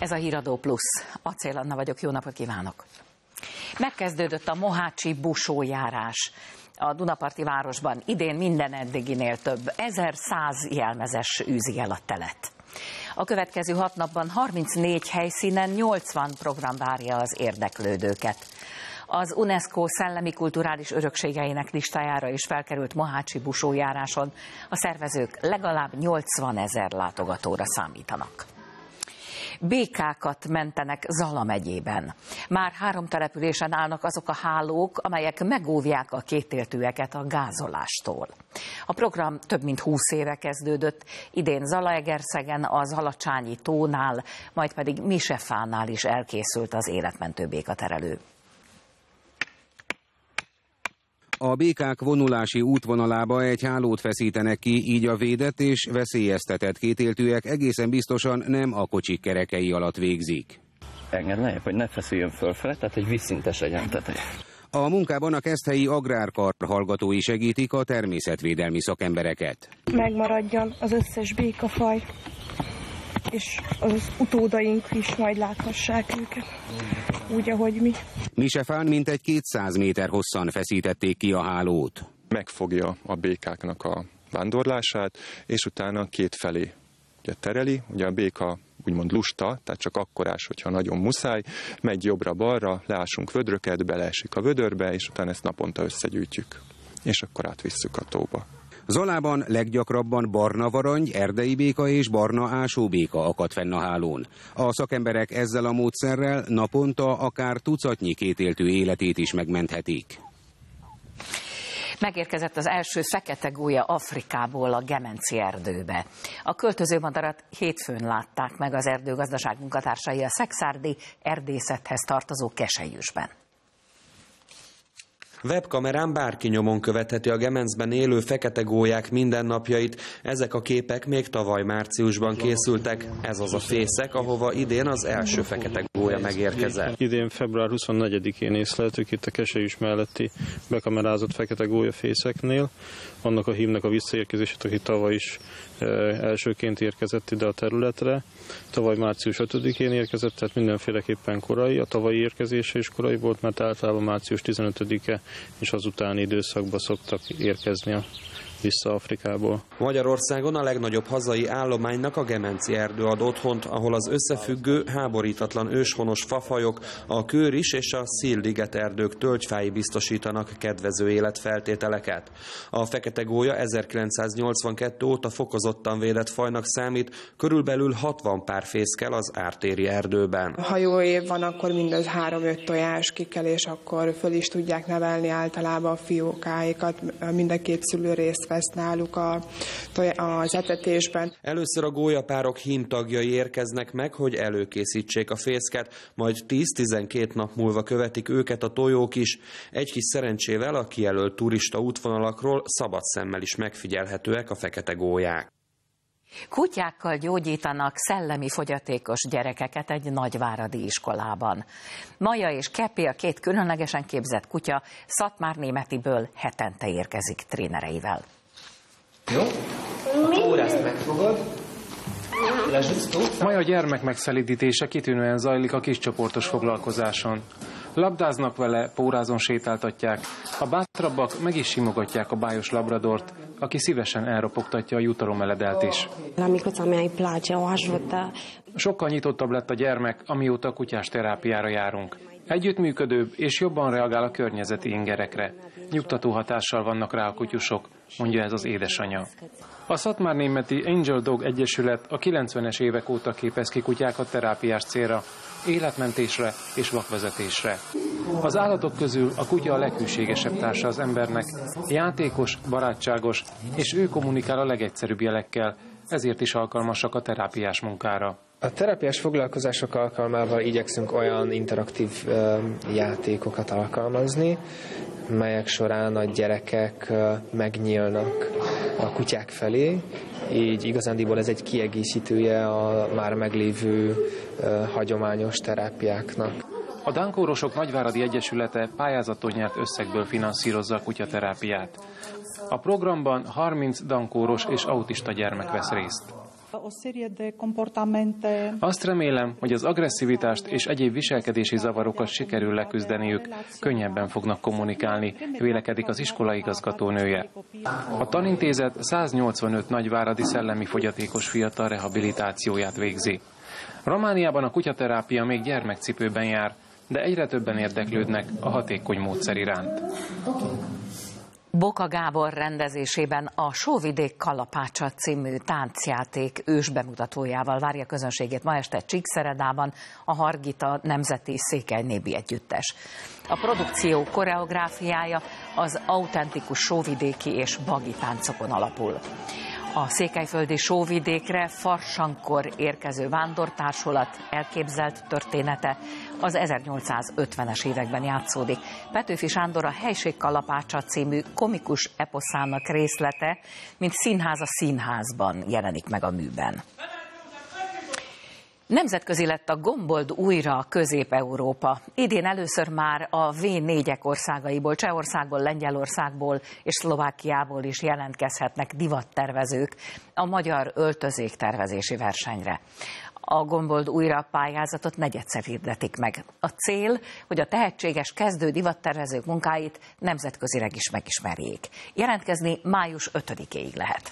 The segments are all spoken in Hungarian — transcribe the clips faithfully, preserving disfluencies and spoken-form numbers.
Ez a Híradó Plusz. Acél Anna vagyok, jó napot kívánok! Megkezdődött a mohácsi busójárás a Dunaparti városban. Idén minden eddiginél több, ezerszáz jelmezes űzi el a telet. A következő hat napban harmincnégy helyszínen nyolcvan program várja az érdeklődőket. Az UNESCO szellemi kulturális örökségeinek listájára is felkerült mohácsi busójáráson a szervezők legalább nyolcvanezer látogatóra számítanak. Békákat mentenek Zala megyében. Már három településen állnak azok a hálók, amelyek megóvják a kétéltűeket a gázolástól. A program több mint húsz éve kezdődött, idén Zalaegerszegen, a Zalacsányi tónál, majd pedig Misefánál is elkészült az életmentő békaterelő. A békák vonulási útvonalába egy hálót feszítenek ki, így a védett és veszélyeztetett kétéltűek egészen biztosan nem a kocsik kerekei alatt végzik. Engedd lejjebb, hogy ne feszüljön fölfele, tehát egy vízszintes legyen teteje. A munkában a keszthelyi agrárkar hallgatói segítik a természetvédelmi szakembereket. Megmaradjon az összes békafaj, és az utódaink is majd láthassák őket, úgy, ahogy mi. Misefán mintegy kétszáz méter hosszan feszítették ki a hálót. Megfogja a békáknak a vándorlását, és utána két felé ugye tereli. Ugye a béka úgymond lusta, tehát csak akkorás, hogyha nagyon muszáj, megy jobbra-balra, leásunk vödröket, beleesik a vödörbe, és utána ezt naponta összegyűjtjük, és akkor átvisszük a tóba. Zalában leggyakrabban barna varangy, erdei béka és barna ásóbéka akad fenn a hálón. A szakemberek ezzel a módszerrel naponta akár tucatnyi kétéltű életét is megmenthetik. Megérkezett az első fekete gólya Afrikából a Gemenci erdőbe. A költöző madarat hétfőn látták meg az erdőgazdaság munkatársai a szekszárdi erdészethez tartozó Keselyűsben. Webkamerán bárki nyomon követheti a Gemencben élő fekete gólyák mindennapjait. Ezek a képek még tavaly márciusban készültek. Ez az a fészek, ahova idén az első fekete gólya megérkezett. Idén február huszonnegyedikén észleltük itt a Keselyűs melletti bekamerázott fekete gólya fészeknél. Annak a hímnek a visszaérkezését, aki tavaly is e, elsőként érkezett ide a területre. Tavaly március ötödikén érkezett, tehát mindenféleképpen korai. A tavalyi érkezése is korai volt, mert általában március tizenötödike és az utáni időszakban szoktak érkezni a vissza Afrikából. Magyarországon a legnagyobb hazai állománynak a Gemenci erdő ad otthont, ahol az összefüggő, háborítatlan őshonos fafajok, a kőris és a szilliget erdők tölgyfái biztosítanak kedvező életfeltételeket. A fekete gólya ezerkilencszáznyolcvankettő óta fokozottan védett fajnak számít, körülbelül hatvan pár fészkel az ártéri erdőben. Ha jó év van, akkor mindez három-öt tojás kikel, és akkor föl is tudják nevelni általában a fiókáikat. Mind a két szülő részt vesz náluk a, az etetésben. Először a gólyapárok hímtagjai érkeznek meg, hogy előkészítsék a fészket, majd tíz-tizenkét nap múlva követik őket a tojók is. Egy kis szerencsével a kijelölt turista útvonalakról szabad szemmel is megfigyelhetőek a fekete gólyák. Kutyákkal gyógyítanak szellemi fogyatékos gyerekeket egy nagyváradi iskolában. Maja és Kepi, a két különlegesen képzett kutya, Szatmárnémetiből hetente érkezik trénereivel. Jó? Akkor ezt megfogod. Maja gyermek megszelídítése kitűnően zajlik a kiscsoportos foglalkozáson. Labdáznak vele, pórázon sétáltatják, a bátrabbak meg is simogatják a bájos labradort, aki szívesen elropogtatja a jutalomeledelt is. Sokkal nyitottabb lett a gyermek, amióta kutyás terápiára járunk. Együttműködőbb és jobban reagál a környezeti ingerekre. Nyugtató hatással vannak rá a kutyusok, mondja ez az édesanyja. A Szatmárnémeti Angel Dog Egyesület a kilencvenes évek óta képez ki kutyákat terápiás célra, életmentésre és vakvezetésre. Az állatok közül a kutya a leghűségesebb társa az embernek, játékos, barátságos, és ő kommunikál a legegyszerűbb jelekkel, ezért is alkalmasak a terápiás munkára. A terápiás foglalkozások alkalmával igyekszünk olyan interaktív uh, játékokat alkalmazni, melyek során a gyerekek uh, megnyílnak a kutyák felé, így igazándiból ez egy kiegészítője a már meglévő uh, hagyományos terápiáknak. A Dánkórosok Nagyváradi Egyesülete pályázaton nyert összegből finanszírozza a kutyaterápiát. A programban harminc dankóros és autista gyermek vesz részt. Azt remélem, hogy az agresszivitást és egyéb viselkedési zavarokat sikerül leküzdeniük, könnyebben fognak kommunikálni, vélekedik az iskolaigazgató nője. A tanintézet száznyolcvanöt nagyváradi szellemi fogyatékos fiatal rehabilitációját végzi. Romániában a kutyaterápia még gyermekcipőben jár, de egyre többen érdeklődnek a hatékony módszer iránt. Boka Gábor rendezésében a Sóvidék kalapácsa című táncjáték ősbemutatójával várja közönségét ma este Csíkszeredában a Hargita Nemzeti Székely Népi Együttes. A produkció koreográfiája az autentikus sóvidéki és bagi táncokon alapul. A székelyföldi sóvidékre farsankor érkező vándortársulat elképzelt története az ezernyolcszázötvenes években játszódik. Petőfi Sándor a Helység kalapácsa című komikus eposzának részlete, mint színház a színházban jelenik meg a műben. Nemzetközi lett a Gombold újra Közép-Európa. Idén először már a vé négyek országaiból, Csehországból, Lengyelországból és Szlovákiából is jelentkezhetnek divattervezők a magyar öltözéktervezési versenyre. A Gombold újra pályázatot negyedszer hirdetik meg. A cél, hogy a tehetséges kezdő divattervezők munkáit nemzetközileg is megismerjék. Jelentkezni május ötödikéig lehet.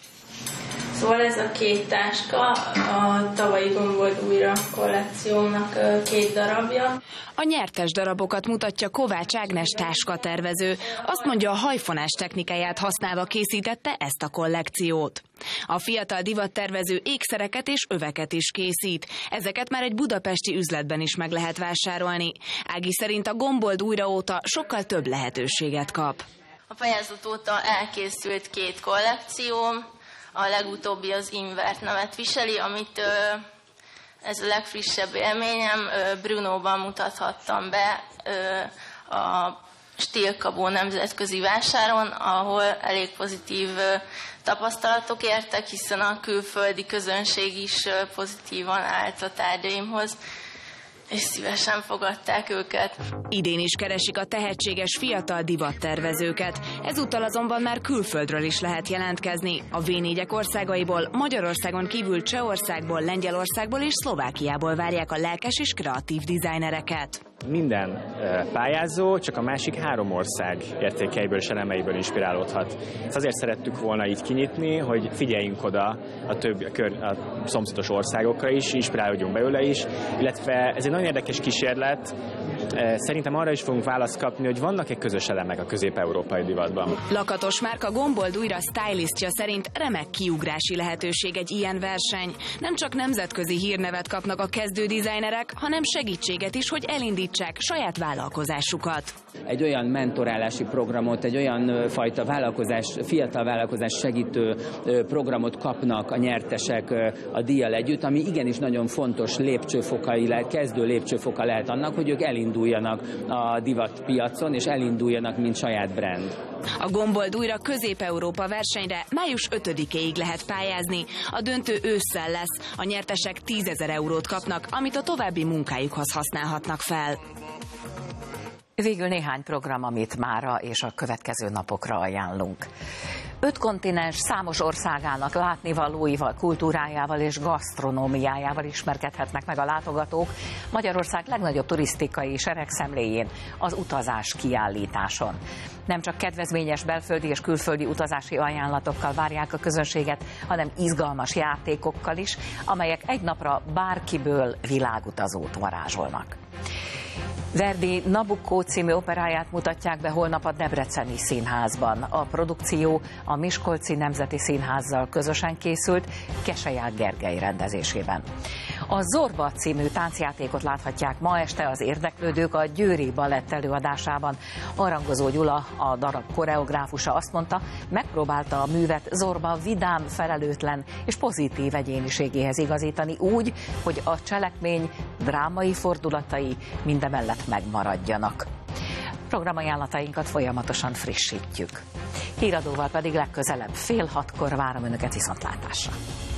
Szóval ez a két táska a tavalyi Gombold újra kollekciónak két darabja. A nyertes darabokat mutatja Kovács Ágnes táskatervező. Azt mondja, a hajfonás technikáját használva készítette ezt a kollekciót. A fiatal divattervező ékszereket és öveket is készít. Ezeket már egy budapesti üzletben is meg lehet vásárolni. Ági szerint a Gombold újra óta sokkal több lehetőséget kap. A pályázat óta elkészült két kollekció. A legutóbbi az Invert nevet viseli, amit ö, ez a legfrissebb élményem, ö, Brunóban mutathattam be ö, a Stílkabó nemzetközi vásáron, ahol elég pozitív ö, tapasztalatok értek, hiszen a külföldi közönség is ö, pozitívan állt a tárgyaimhoz, és szívesen fogadták őket. Idén is keresik a tehetséges fiatal divattervezőket. Ezúttal azonban már külföldről is lehet jelentkezni. A vé négyek országaiból, Magyarországon kívül Csehországból, Lengyelországból és Szlovákiából várják a lelkes és kreatív dizájnereket. Minden pályázó csak a másik három ország értékeiből és elemeiből inspirálódhat. Ezt azért szerettük volna így kinyitni, hogy figyeljünk oda a több a, kör, a szomszédos országokra is, inspirálódjunk belőle is, illetve ez egy nagyon érdekes kísérlet. Szerintem arra is fogunk választ kapni, hogy vannak-e közös elemek a közép-európai divatban. Lakatos Márka Gombold újra stylistja szerint remek kiugrási lehetőség egy ilyen verseny. Nem csak nemzetközi hírnevet kapnak a kezdő dizájnerek, hanem segítséget is, hogy elindítsák saját vállalkozásukat. Egy olyan mentorálási programot, egy olyan fajta vállalkozás, fiatal vállalkozás segítő programot kapnak a nyertesek a díjjal együtt, ami igenis nagyon fontos lépcsőfokai lehet, kezdő lépcsőfoka lehet annak, hogy ők elinduljanak a divatpiacon, és elinduljanak, mint saját brand. A Gombold újra Közép-Európa versenyre május ötödikéig lehet pályázni. A döntő ősszel lesz. A nyertesek tízezer eurót kapnak, amit a további munkájukhoz használhatnak fel. Végül néhány program, amit mára és a következő napokra ajánlunk. Öt kontinens számos országának látnivalóival, kultúrájával és gasztronómiájával ismerkedhetnek meg a látogatók Magyarország legnagyobb turisztikai seregszemléjén, az utazás kiállításon. Nem csak kedvezményes belföldi és külföldi utazási ajánlatokkal várják a közönséget, hanem izgalmas játékokkal is, amelyek egy napra bárkiből világutazót varázsolnak. Verdi Nabucco című operáját mutatják be holnap a Debreceni Színházban. A produkció a Miskolci Nemzeti Színházzal közösen készült, Keselyák Gergely rendezésében. A Zorba című táncjátékot láthatják ma este az érdeklődők a Győri Balett előadásában. Arangozó Gyula, a darab koreográfusa azt mondta, megpróbálta a művet Zorba vidám, felelőtlen és pozitív egyéniségéhez igazítani úgy, hogy a cselekmény drámai fordulatai mindemellett megmaradjanak. Programajánlatainkat folyamatosan frissítjük. Híradóval pedig legközelebb fél hatkor várom Önöket viszontlátásra.